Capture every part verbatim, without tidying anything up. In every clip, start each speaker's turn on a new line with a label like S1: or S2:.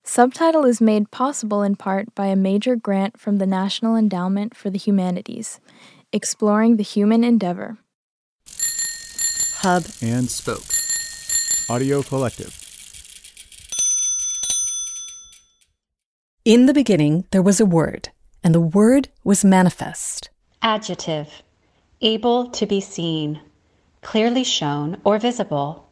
S1: Subtitle is made possible in part by a major grant from the National Endowment for the Humanities, exploring the human endeavor.
S2: Hub and Spoke Audio Collective.
S3: In the beginning, there was a word, and the word was manifest.
S4: Adjective, able to be seen, clearly shown or visible.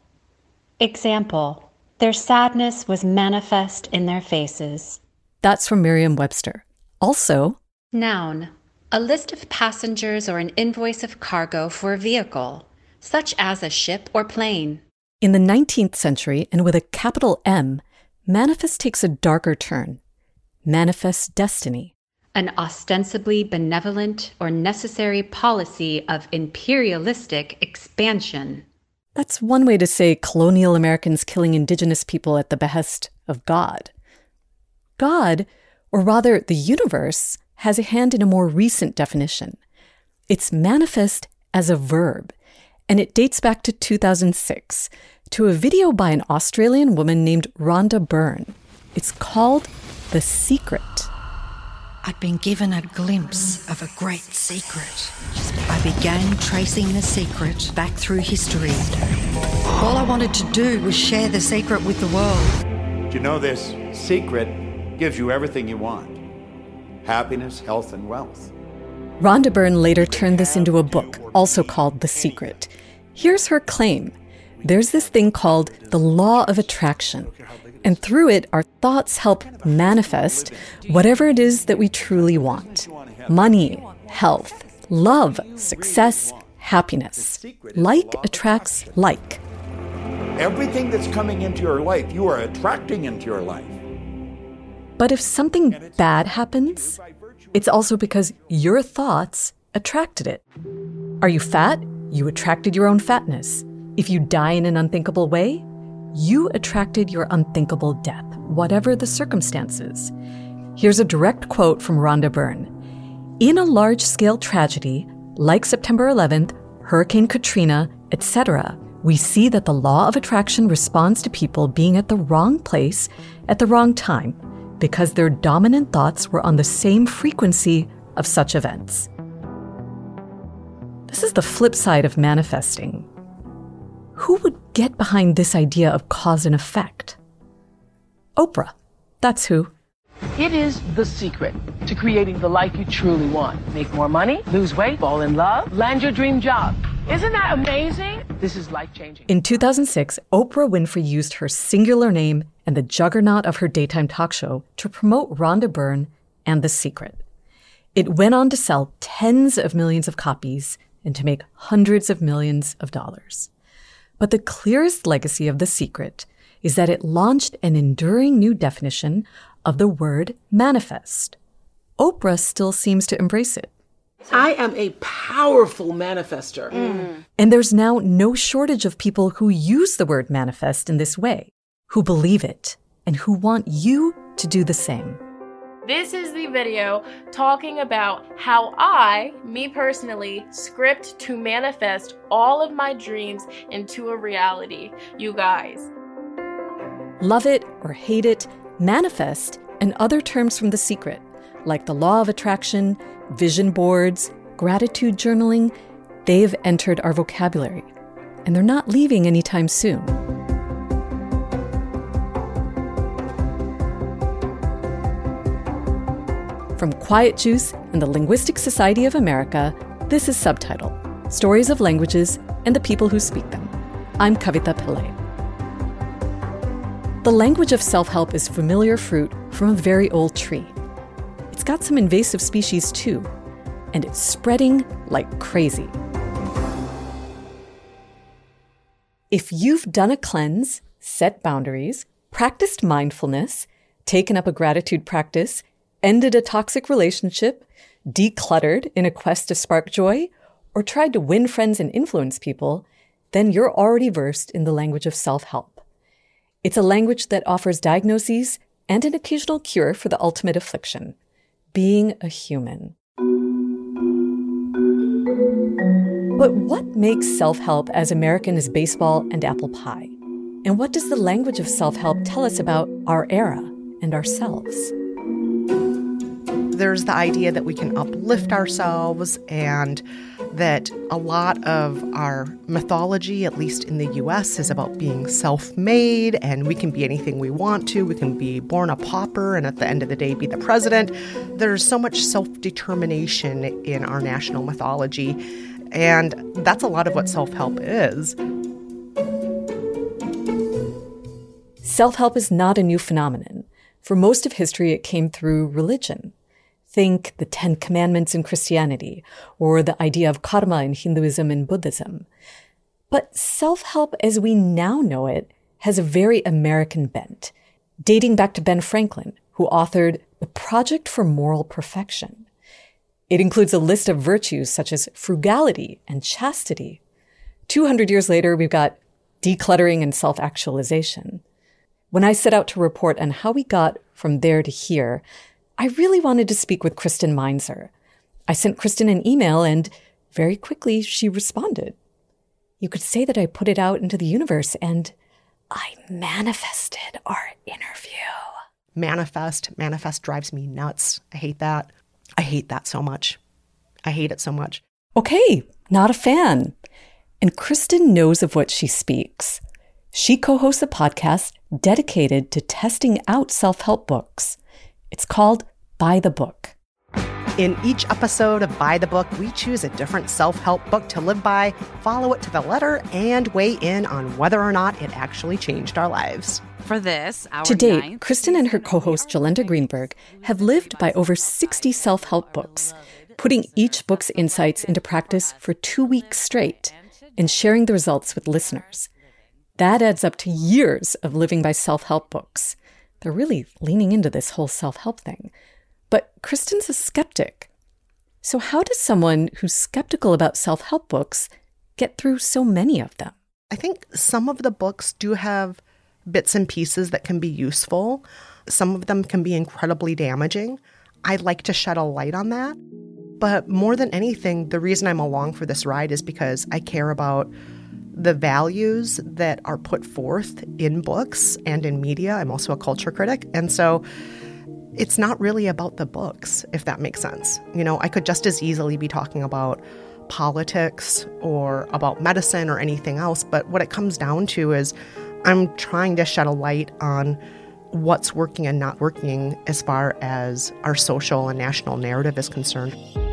S4: Example, their sadness was manifest in their faces.
S3: That's from Merriam-Webster. Also,
S4: noun, a list of passengers or an invoice of cargo for a vehicle, such as a ship or plane.
S3: In the nineteenth century, and with a capital M, manifest takes a darker turn. Manifest destiny.
S4: An ostensibly benevolent or necessary policy of imperialistic expansion.
S3: That's one way to say colonial Americans killing indigenous people at the behest of God. God, or rather the universe, has a hand in a more recent definition. It's manifest as a verb, and it dates back to two thousand six, to a video by an Australian woman named Rhonda Byrne. It's called The Secret.
S5: I'd been given a glimpse of a great secret. I began tracing the secret back through history. All I wanted to do was share the secret with the world.
S6: You know, this secret gives you everything you want. Happiness, health, and wealth.
S3: Rhonda Byrne later turned this into a book, also called The Secret. Here's her claim. There's this thing called the law of attraction. And through it, our thoughts help manifest whatever it is that we truly want. Money, health, love, success, happiness. Like attracts like.
S6: Everything that's coming into your life, you are attracting into your life.
S3: But if something bad happens, it's also because your thoughts attracted it. Are you fat? You attracted your own fatness. If you die in an unthinkable way, you attracted your unthinkable death, whatever the circumstances. Here's a direct quote from Rhonda Byrne. In a large-scale tragedy, like September eleventh, Hurricane Katrina, et cetera, we see that the law of attraction responds to people being at the wrong place at the wrong time because their dominant thoughts were on the same frequency of such events. This is the flip side of manifesting. Who would get behind this idea of cause and effect? Oprah. That's who.
S7: It is the secret to creating the life you truly want. Make more money, lose weight, fall in love, land your dream job. Isn't that amazing? This is life-changing.
S3: In two thousand six, Oprah Winfrey used her singular name and the juggernaut of her daytime talk show to promote Rhonda Byrne and The Secret. It went on to sell tens of millions of copies and to make hundreds of millions of dollars. But the clearest legacy of The Secret is that it launched an enduring new definition of the word manifest. Oprah still seems to embrace it.
S7: I am a powerful manifester. Mm.
S3: And there's now no shortage of people who use the word manifest in this way, who believe it, and who want you to do the same.
S8: This is the video talking about how I, me personally, script to manifest all of my dreams into a reality, you guys.
S3: Love it or hate it, manifest and other terms from The Secret, like the law of attraction, vision boards, gratitude journaling, they've entered our vocabulary, and they're not leaving anytime soon. From Quiet Juice and the Linguistic Society of America, this is Subtitle, Stories of Languages and the People Who Speak Them. I'm Kavita Pillai. The language of self-help is familiar fruit from a very old tree. It's got some invasive species too, and it's spreading like crazy. If you've done a cleanse, set boundaries, practiced mindfulness, taken up a gratitude practice, ended a toxic relationship, decluttered in a quest to spark joy, or tried to win friends and influence people, then you're already versed in the language of self-help. It's a language that offers diagnoses and an occasional cure for the ultimate affliction, being a human. But what makes self-help as American as baseball and apple pie? And what does the language of self-help tell us about our era and ourselves.
S9: There's the idea that we can uplift ourselves and that a lot of our mythology, at least in the U S, is about being self-made and we can be anything we want to. We can be born a pauper and at the end of the day be the president. There's so much self-determination in our national mythology, and that's a lot of what self-help is.
S3: Self-help is not a new phenomenon. For most of history, it came through religion. Think the Ten Commandments in Christianity, or the idea of karma in Hinduism and Buddhism. But self-help as we now know it has a very American bent, dating back to Ben Franklin, who authored The Project for Moral Perfection. It includes a list of virtues such as frugality and chastity. two hundred years later, we've got decluttering and self-actualization. When I set out to report on how we got from there to here, I really wanted to speak with Kristen Meinzer. I sent Kristen an email and very quickly she responded. You could say that I put it out into the universe and I manifested our interview.
S9: Manifest, manifest drives me nuts. I hate that. I hate that so much. I hate it so much.
S3: Okay, not a fan. And Kristen knows of what she speaks. She co-hosts a podcast dedicated to testing out self-help books. It's called By the Book.
S9: In each episode of By the Book, we choose a different self-help book to live by, follow it to the letter, and weigh in on whether or not it actually changed our lives.
S10: For this, our
S3: to date, Kristen and her co-host Jolenta Greenberg have lived by over sixty self-help books, putting each book's insights into practice for two weeks straight and sharing the results with listeners. That adds up to years of living by self-help books. They're really leaning into this whole self-help thing. But Kristen's a skeptic. So how does someone who's skeptical about self-help books get through so many of them?
S9: I think some of the books do have bits and pieces that can be useful. Some of them can be incredibly damaging. I'd like to shed a light on that. But more than anything, the reason I'm along for this ride is because I care about the values that are put forth in books and in media. I'm also a culture critic. And so it's not really about the books, if that makes sense. You know, I could just as easily be talking about politics or about medicine or anything else. But what it comes down to is I'm trying to shed a light on what's working and not working as far as our social and national narrative is concerned.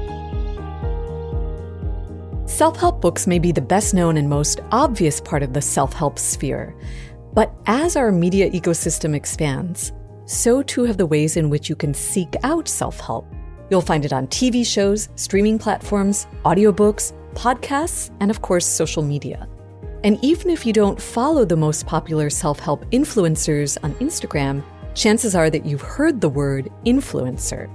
S3: Self-help books may be the best known and most obvious part of the self-help sphere. But as our media ecosystem expands, so too have the ways in which you can seek out self-help. You'll find it on T V shows, streaming platforms, audiobooks, podcasts, and of course, social media. And even if you don't follow the most popular self-help influencers on Instagram, chances are that you've heard the word influencer.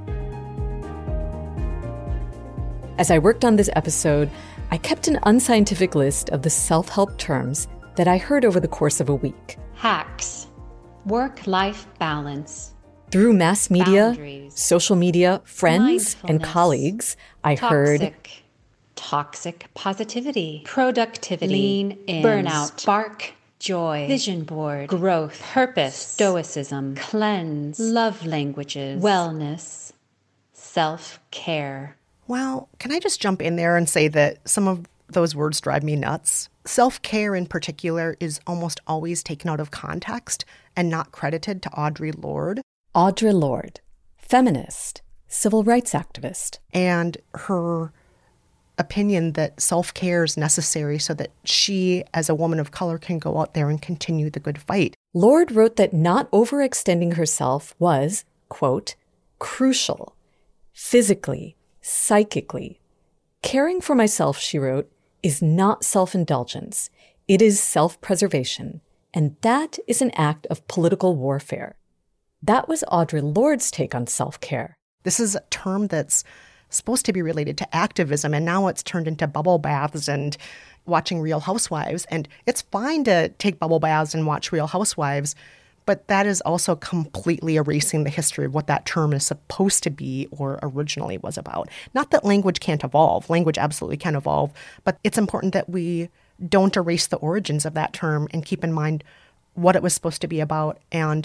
S3: As I worked on this episode, I kept an unscientific list of the self-help terms that I heard over the course of a week.
S4: Hacks. Work-life balance.
S3: Through mass media,
S4: Boundaries.
S3: social media, friends, and colleagues, I
S4: Toxic.
S3: heard
S4: Toxic positivity. Productivity. Lean in. Burnout. Spark. Joy. Vision board. Growth. Purpose. Stoicism. Cleanse. Love languages. Wellness. Self-care.
S9: Well, can I just jump in there and say that some of those words drive me nuts? Self-care in particular is almost always taken out of context and not credited to Audre Lorde.
S3: Audre Lorde, feminist, civil rights activist.
S9: And her opinion that self-care is necessary so that she, as a woman of color, can go out there and continue the good fight.
S3: Lorde wrote that not overextending herself was, quote, crucial, physically, psychically. Caring for myself, she wrote, is not self-indulgence. It is self-preservation. And that is an act of political warfare. That was Audre Lorde's take on self-care.
S9: This is a term that's supposed to be related to activism, and now it's turned into bubble baths and watching Real Housewives. And it's fine to take bubble baths and watch Real Housewives, but that is also completely erasing the history of what that term is supposed to be or originally was about. Not that language can't evolve. Language absolutely can evolve, but it's important that we don't erase the origins of that term and keep in mind what it was supposed to be about and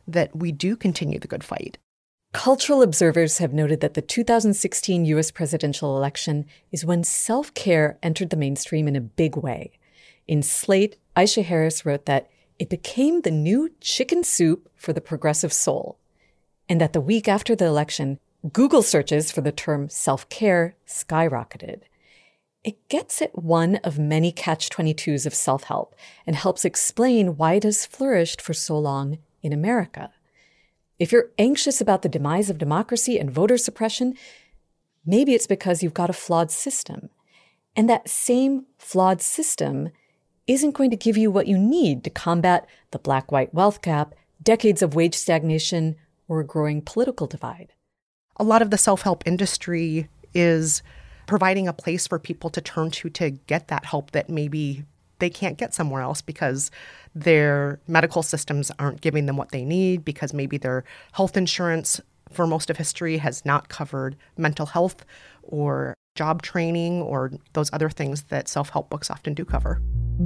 S9: that we do continue the good fight.
S3: Cultural observers have noted that the two thousand sixteen U S presidential election is when self-care entered the mainstream in a big way. In Slate, Aisha Harris wrote that it became the new chicken soup for the progressive soul, and that the week after the election, Google searches for the term self-care skyrocketed. It gets at one of many catch twenty-twos of self-help and helps explain why it has flourished for so long in America. If you're anxious about the demise of democracy and voter suppression, maybe it's because you've got a flawed system. And that same flawed system isn't going to give you what you need to combat the black-white wealth gap, decades of wage stagnation, or a growing political divide.
S9: A lot of the self-help industry is providing a place for people to turn to to get that help that maybe they can't get somewhere else because their medical systems aren't giving them what they need, because maybe their health insurance for most of history has not covered mental health or job training or those other things that self-help books often do cover.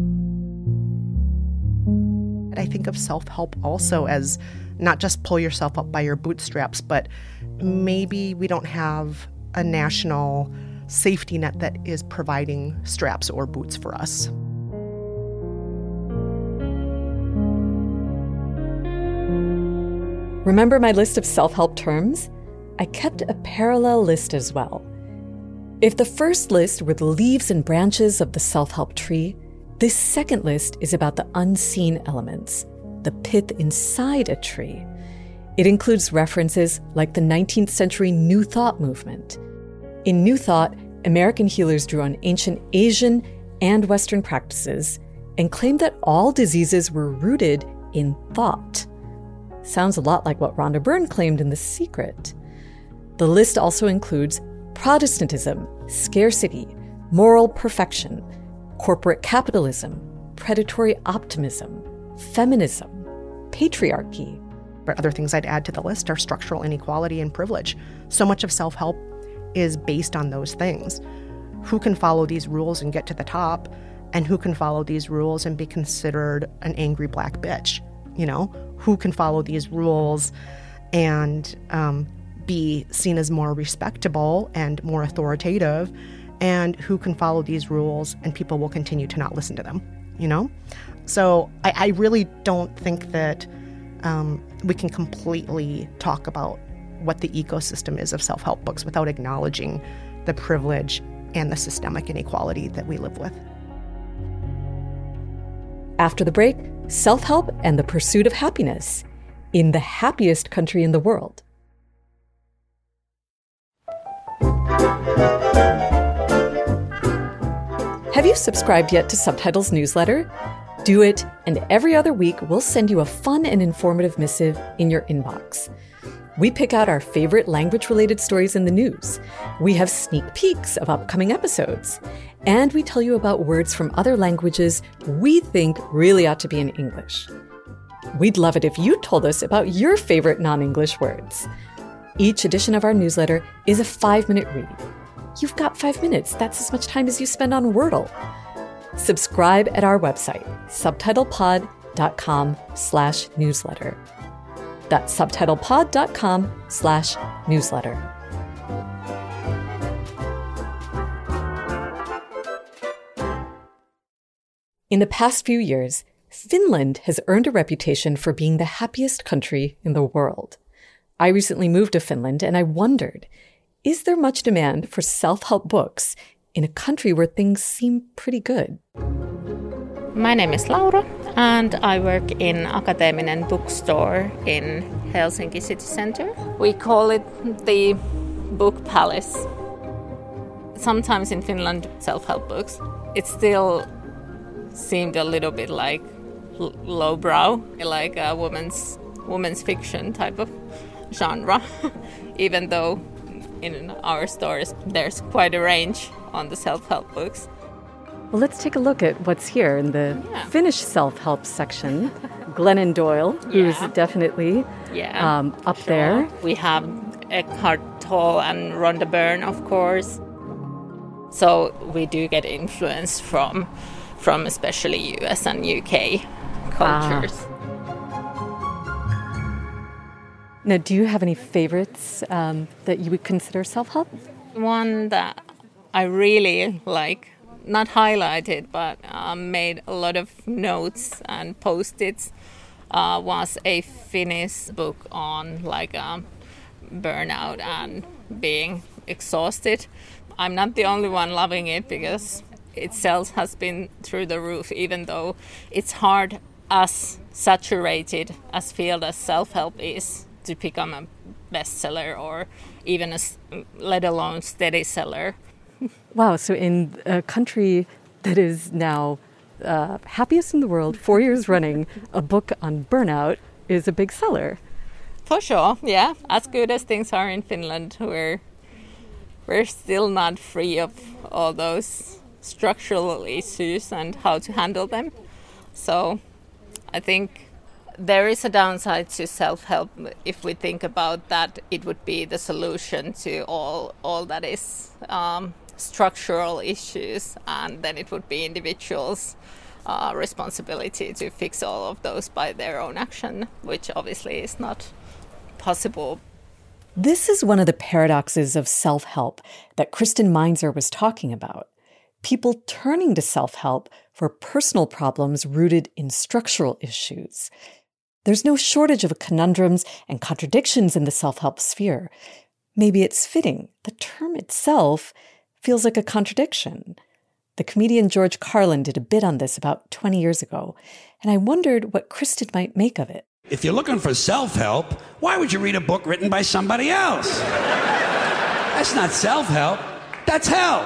S9: And I think of self-help also as not just pull yourself up by your bootstraps, but maybe we don't have a national safety net that is providing straps or boots for us.
S3: Remember my list of self-help terms? I kept a parallel list as well. If the first list were the leaves and branches of the self-help tree, this second list is about the unseen elements, the pith inside a tree. It includes references like the nineteenth century New Thought movement. In New Thought, American healers drew on ancient Asian and Western practices and claimed that all diseases were rooted in thought. Sounds a lot like what Rhonda Byrne claimed in The Secret. The list also includes Protestantism, scarcity, moral perfection, corporate capitalism, predatory optimism, feminism, patriarchy.
S9: But other things I'd add to the list are structural inequality and privilege. So much of self-help is based on those things. Who can follow these rules and get to the top, and who can follow these rules and be considered an angry black bitch? You know, who can follow these rules and um, be seen as more respectable and more authoritative, and who can follow these rules and people will continue to not listen to them, you know? So I, I really don't think that um, we can completely talk about what the ecosystem is of self-help books without acknowledging the privilege and the systemic inequality that we live with.
S3: After the break, self-help and the pursuit of happiness in the happiest country in the world. Have you subscribed yet to Subtitles newsletter? Do it, and every other week we'll send you a fun and informative missive in your inbox. We pick out our favorite language-related stories in the news. We have sneak peeks of upcoming episodes. And we tell you about words from other languages we think really ought to be in English. We'd love it if you told us about your favorite non-English words. Each edition of our newsletter is a five-minute read. You've got five minutes. That's as much time as you spend on Wordle. Subscribe at our website, subtitlepod.com slash newsletter. That's subtitlepod.com slash newsletter. In the past few years, Finland has earned a reputation for being the happiest country in the world. I recently moved to Finland and I wondered, is there much demand for self-help books in a country where things seem pretty good?
S10: My name is Laura and I work in Akateeminen bookstore in Helsinki city center. We call it the Book Palace. Sometimes in Finland, self-help books, it still seemed a little bit like l- lowbrow, like a woman's woman's fiction type of genre, even though in our stores there's quite a range on the self-help books.
S3: Well, let's take a look at what's here in the yeah. Finnish self-help section. Glennon Doyle, who's
S10: yeah.
S3: definitely
S10: yeah,
S3: um, up
S10: sure.
S3: there.
S10: We have Eckhart Tolle and Rhonda Byrne, of course. So we do get influence from, from especially U S and U K cultures.
S3: Ah. Now, do you have any favorites um, that you would consider self-help?
S10: One that I really like, not highlighted, but uh, made a lot of notes and post-its, uh, was a Finnish book on like um, burnout and being exhausted. I'm not the only one loving it because its sales has been through the roof, even though it's hard as saturated as field as self-help is to become a bestseller or even a, let alone steady seller.
S3: Wow, so in a country that is now uh, happiest in the world, four years running, a book on burnout is a big seller.
S10: For sure, yeah. As good as things are in Finland, we're, we're still not free of all those structural issues and how to handle them. So I think there is a downside to self-help. If we think about that, it would be the solution to all all that is um, structural issues, and then it would be individuals' uh, responsibility to fix all of those by their own action, which obviously is not possible.
S3: This is one of the paradoxes of self-help that Kristen Meinzer was talking about. People turning to self-help for personal problems rooted in structural issues. There's no shortage of conundrums and contradictions in the self-help sphere. Maybe it's fitting. The term itself feels like a contradiction. The comedian George Carlin did a bit on this about twenty years ago, and I wondered what Kristen might make of it.
S11: If you're looking for self-help, why would you read a book written by somebody else? That's not self-help. That's help.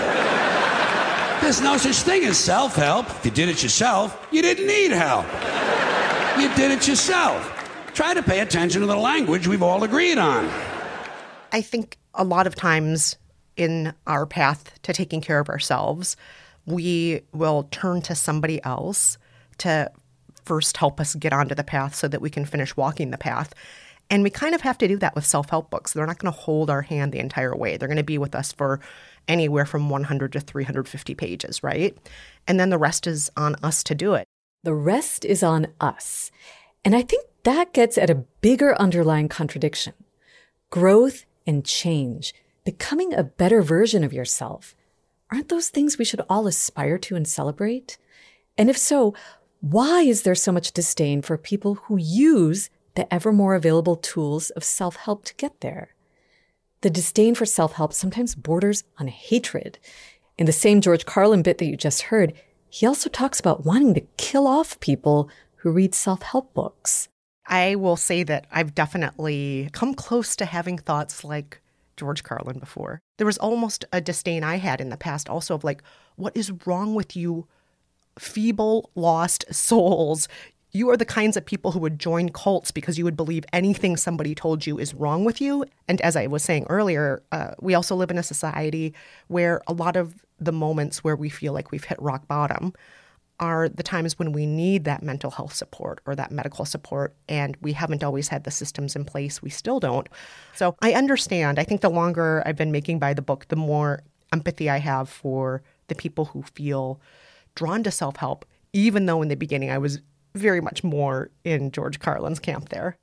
S11: There's no such thing as self-help. If you did it yourself, you didn't need help. You did it yourself. Try to pay attention to the language we've all agreed on.
S9: I think a lot of times in our path to taking care of ourselves, we will turn to somebody else to first help us get onto the path so that we can finish walking the path. And we kind of have to do that with self-help books. They're not going to hold our hand the entire way. They're going to be with us for anywhere from one hundred to three hundred fifty pages, right? And then the rest is on us to do it.
S3: The rest is on us. And I think that gets at a bigger underlying contradiction. Growth and change, becoming a better version of yourself. Aren't those things we should all aspire to and celebrate? And if so, why is there so much disdain for people who use the ever more available tools of self-help to get there? The disdain for self-help sometimes borders on hatred. In the same George Carlin bit that you just heard, he also talks about wanting to kill off people who read self-help books.
S9: I will say that I've definitely come close to having thoughts like George Carlin before. There was almost a disdain I had in the past also of like, what is wrong with you, feeble, lost souls? You are the kinds of people who would join cults because you would believe anything somebody told you is wrong with you. And as I was saying earlier, uh, we also live in a society where a lot of the moments where we feel like we've hit rock bottom are the times when we need that mental health support or that medical support, and we haven't always had the systems in place. We still don't. So I understand. I think the longer I've been making by the book, the more empathy I have for the people who feel drawn to self-help, even though in the beginning I was very much more in George Carlin's camp there.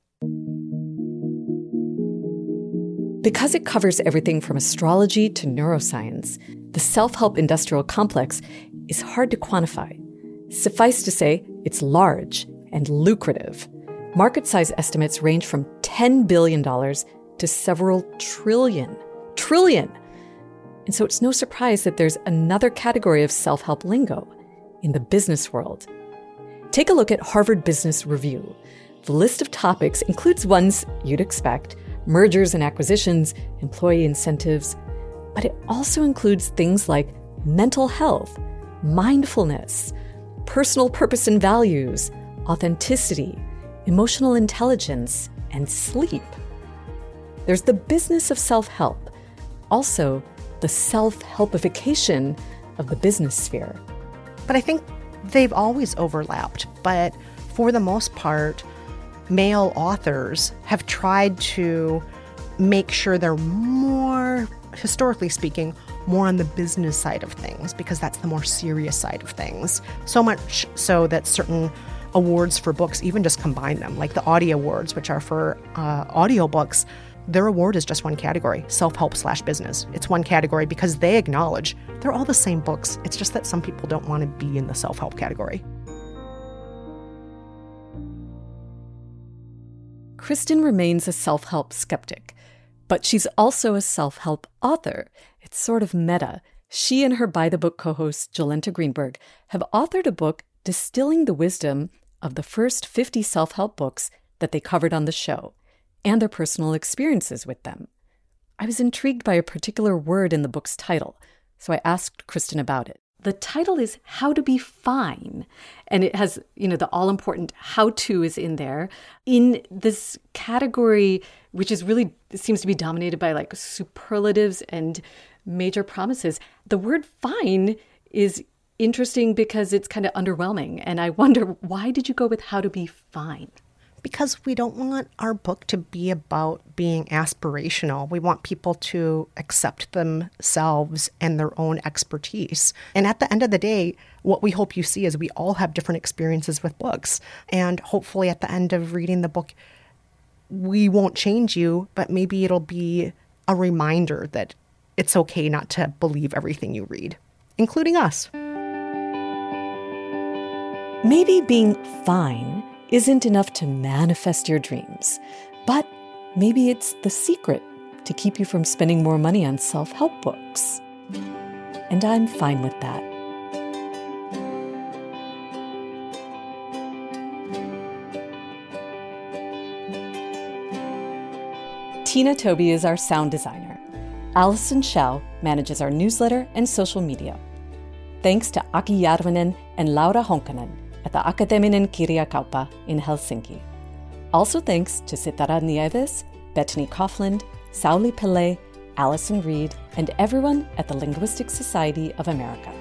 S3: Because it covers everything from astrology to neuroscience, the self-help industrial complex is hard to quantify. Suffice to say, it's large and lucrative. Market size estimates range from ten billion dollars to several trillion. Trillion! And so it's no surprise that there's another category of self-help lingo in the business world. Take a look at Harvard Business Review. The list of topics includes ones you'd expect: mergers and acquisitions, employee incentives, but it also includes things like mental health, mindfulness, personal purpose and values, authenticity, emotional intelligence, and sleep. There's the business of self-help, also the self-helpification of the business sphere.
S9: But I think they've always overlapped, but for the most part, male authors have tried to make sure they're more, historically speaking, more on the business side of things, because that's the more serious side of things. So much so that certain awards for books, even just combine them, like the Audio Awards, which are for uh, audiobooks. Their award is just one category, self-help slash business. It's one category because they acknowledge they're all the same books. It's just that some people don't want to be in the self-help category.
S3: Kristen remains a self-help skeptic, but she's also a self-help author. It's sort of meta. She and her By the Book co-host, Jolenta Greenberg, have authored a book distilling the wisdom of the first fifty self-help books that they covered on the show and their personal experiences with them. I was intrigued by a particular word in the book's title, so I asked Kristen about it. The title is How to Be Fine, and it has, you know, the all-important how-to is in there. In this category, which is really, it seems to be dominated by like superlatives and major promises, the word fine is interesting because it's kind of underwhelming. And I wonder, why did you go with How to Be Fine?
S9: Because we don't want our book to be about being aspirational. We want people to accept themselves and their own expertise. And at the end of the day, what we hope you see is we all have different experiences with books. And hopefully at the end of reading the book, we won't change you, but maybe it'll be a reminder that it's okay not to believe everything you read, including us.
S3: Maybe being fine isn't enough to manifest your dreams, but maybe it's the secret to keep you from spending more money on self-help books. And I'm fine with that. Tina Toby is our sound designer. Allison Schau manages our newsletter and social media. Thanks to Aki Järvinen and Laura Honkanen at the Akateminen Kirjakauppa in Helsinki. Also thanks to Sitara Nieves, Bethany Coughlin, Sauli Pillay, Allison Reed, and everyone at the Linguistic Society of America.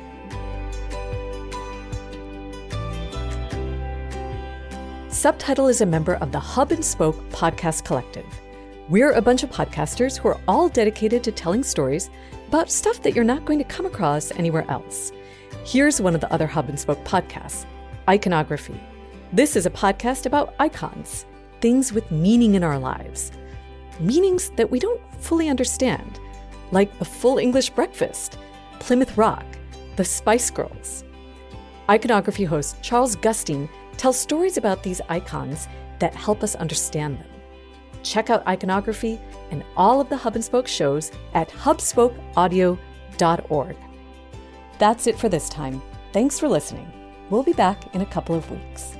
S3: Subtitle is a member of the Hub and Spoke Podcast Collective. We're a bunch of podcasters who are all dedicated to telling stories about stuff that you're not going to come across anywhere else. Here's one of the other Hub and Spoke podcasts, Iconography. This is a podcast about icons, things with meaning in our lives. Meanings that we don't fully understand, like a full English breakfast, Plymouth Rock, the Spice Girls. Iconography host Charles Gustin tells stories about these icons that help us understand them. Check out Iconography and all of the Hub and Spoke shows at hub spoke audio dot org. That's it for this time. Thanks for listening. We'll be back in a couple of weeks.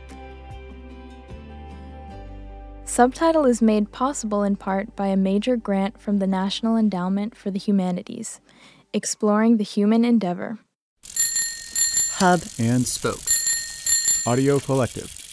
S1: Subtitle is made possible in part by a major grant from the National Endowment for the Humanities, exploring the human endeavor.
S2: Hub and Spoke Audio Collective.